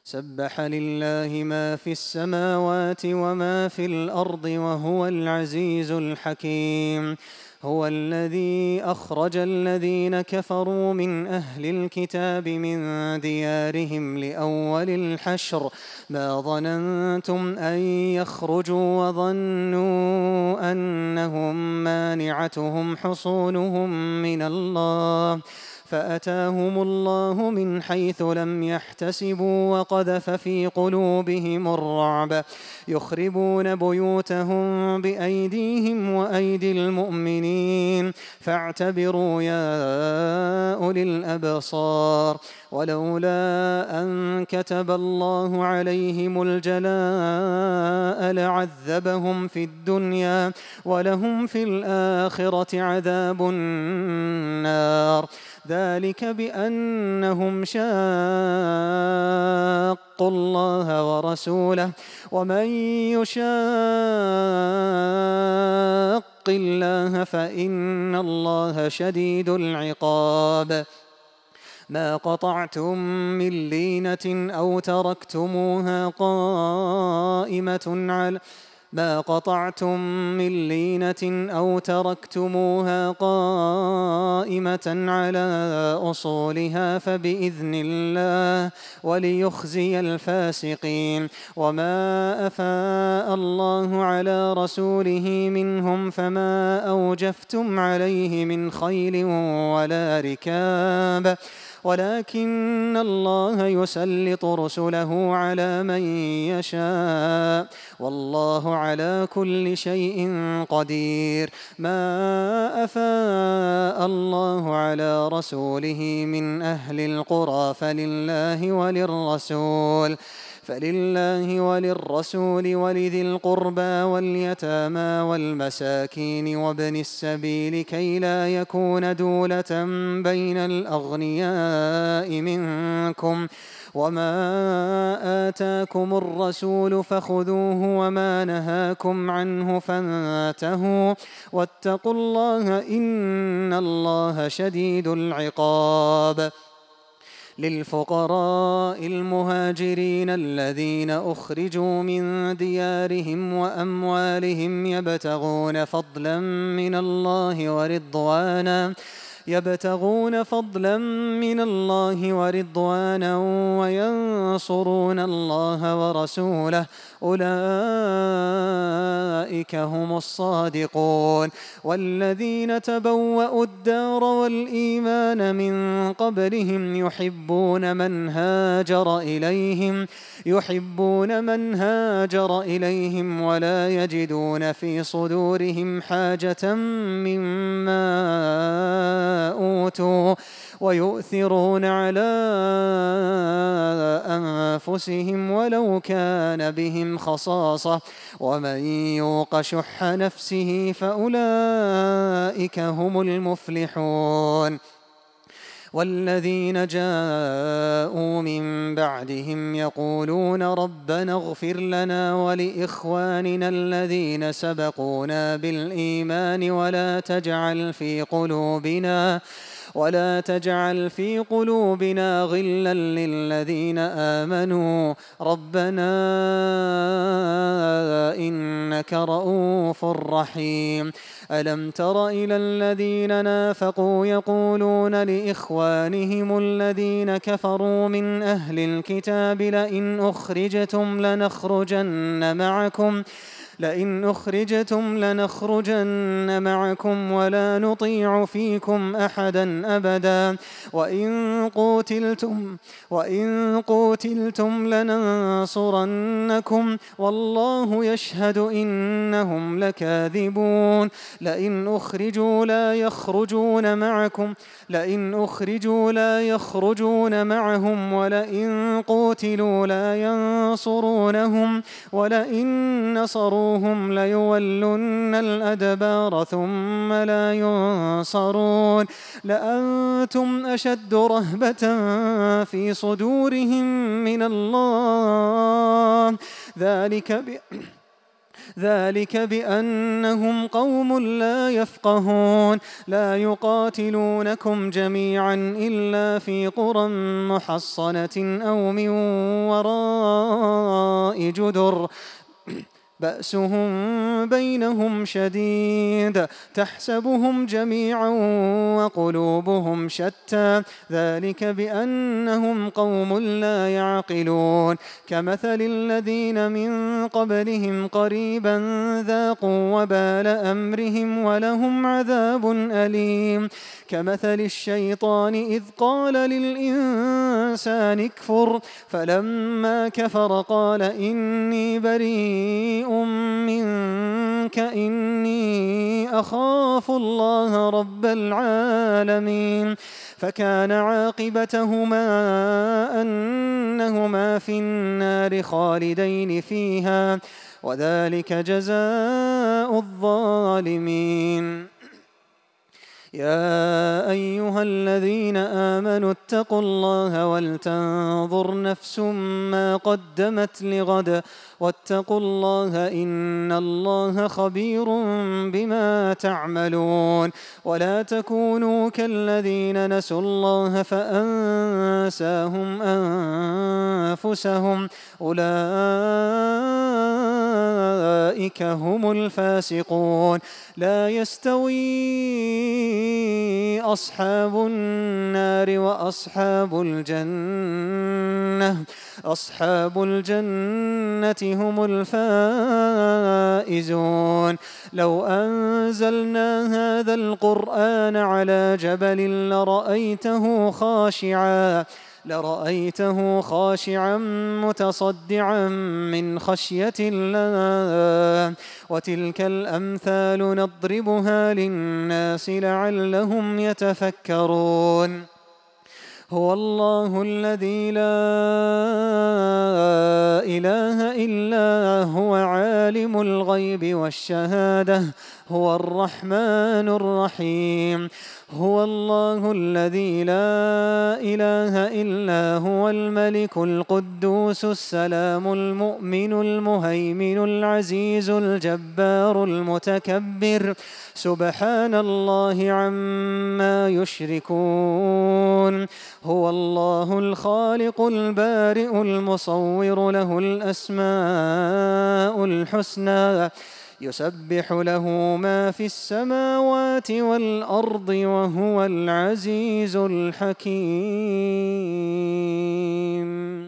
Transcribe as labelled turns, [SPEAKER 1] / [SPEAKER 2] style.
[SPEAKER 1] سبح لله ما في السماوات وما في الأرض وهو العزيز الحكيم. هو الذي أخرج الذين كفروا من أهل الكتاب من ديارهم لأول الحشر ما ظننتم أن يخرجوا وظنوا أنهم مانعتهم حصونهم من الله فأتاهم الله من حيث لم يحتسبوا وقذف في قلوبهم الرعب يخربون بيوتهم بأيديهم وأيدي المؤمنين فاعتبروا يا أولي الأبصار. ولولا أن كتب الله عليهم الجلاء لعذبهم في الدنيا ولهم في الآخرة عذاب النار ذلك بأنهم شاقوا الله ورسوله ومن يشاق الله فإن الله شديد العقاب. ما قطعتم من لينة أو تركتموها قائمة على أصولها فبإذن الله وليخزي الفاسقين. وما أفاء الله على رسوله منهم فما أوجفتم عليه من خيل ولا ركاب ولكن الله يسلط رسله على من يشاء والله على كل شيء قدير. ما أفاء الله على رسوله من أهل القرى فلله وللرسول ولذي القربى واليتامى والمساكين وابن السبيل كي لا يكون دولة بين الأغنياء منكم. وما آتاكم الرسول فخذوه وما نهاكم عنه فانتهوا واتقوا الله إن الله شديد العقاب. للفقراء المهاجرين الذين أخرجوا من ديارهم وأموالهم يبتغون فضلا من الله ورضوانا وينصرون الله ورسوله أولئك هم الصادقون. والذين تبوأوا الدار والإيمان من قبلهم يحبون من هاجر إليهم ولا يجدون في صدورهم حاجة مما أوتوا ويؤثرون على أنفسهم ولو كان بهم خصاصة ومن يوق شح نفسه فأولئك هم المفلحون. والذين جاءوا من بعدهم يقولون ربنا اغفر لنا ولإخواننا الذين سبقونا بالإيمان ولا تجعل في قلوبنا غلا للذين آمنوا ربنا إنك رؤوف رحيم. ألم تر إلى الذين نافقوا يقولون لإخوانهم الذين كفروا من أهل الكتاب لئن أخرجتم لنخرجن معكم ولا نطيع فيكم أحدا أبدا وإن قوتلتم لننصرنكم والله يشهد إنهم لكاذبون. لئن أخرجوا لا يخرجون معهم ولئن قوتلوا لا ينصرونهم ولئن نصروهم ليولن الأدبار ثم لا ينصرون لأنتم أشد رهبة في صدورهم من الله ذلك بأنهم قوم لا يفقهون لا يقاتلونكم جميعا إلا في قرى محصنة أو من وراء جدر بأسهم بينهم شديد تحسبهم جميعا وقلوبهم شتى ذلك بأنهم قوم لا يعقلون كمثل الذين من قبلهم قريبا ذاقوا وبال أمرهم ولهم عذاب أليم كمثل الشيطان إذ قال للإنسان اكفر فلما كفر قال إني بريء منك إني أخاف الله رب العالمين فكان عاقبتهما أنهما في النار خالدين فيها وذلك جزاء الظالمين يا أيها الذين آمنوا اتقوا الله ولتنظر نفس ما قدمت لغد واتقوا الله إن الله خبير بما تعملون ولا تكونوا كالذين نسوا الله فأنساهم أنفسهم أولئك هم الفاسقون لا يستوي أصحاب النار وأصحاب الجنة هم الفائزون لو أنزلنا هذا القرآن على جبل لرأيته خاشعا متصدعا من خشية الله وتلك الأمثال نضربها للناس لعلهم يتفكرون هو الله الذي لا إله إلا هو عالم الغيب والشهادة هو الرحمن الرحيم هو الله الذي لا إله إلا هو الملك القدوس السلام المؤمن المهيمن العزيز الجبار المتكبر سبحان الله عما يشركون هو الله الخالق البارئ المصور له الأسماء الحسنى يسبح له ما في السماوات والأرض وهو العزيز الحكيم